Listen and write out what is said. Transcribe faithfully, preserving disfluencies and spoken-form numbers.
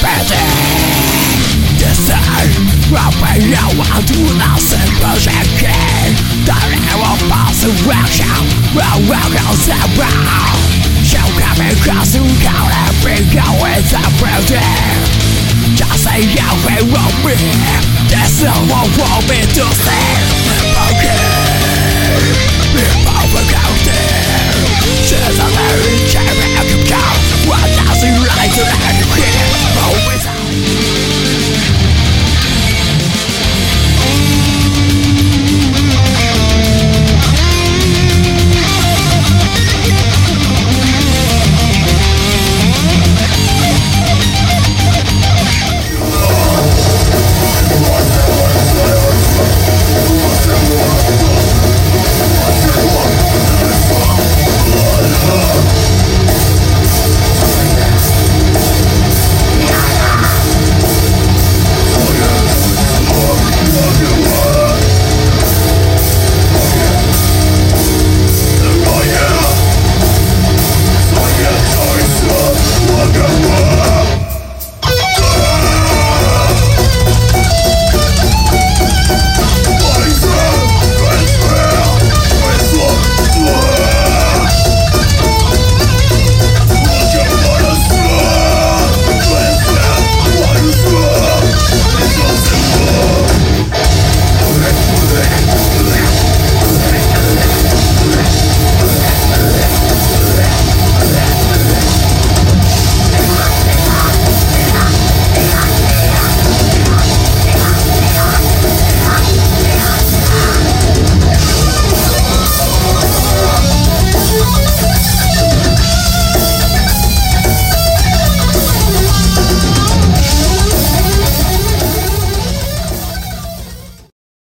让我徒劳死不闪开，当然我保持妄想，我我靠自保，手卡被告诉靠了，被告为在不对，这谁要被我灭？但是我我被毒死，不可，别把我搞定，制造的一切别可靠，我那是来自哪里？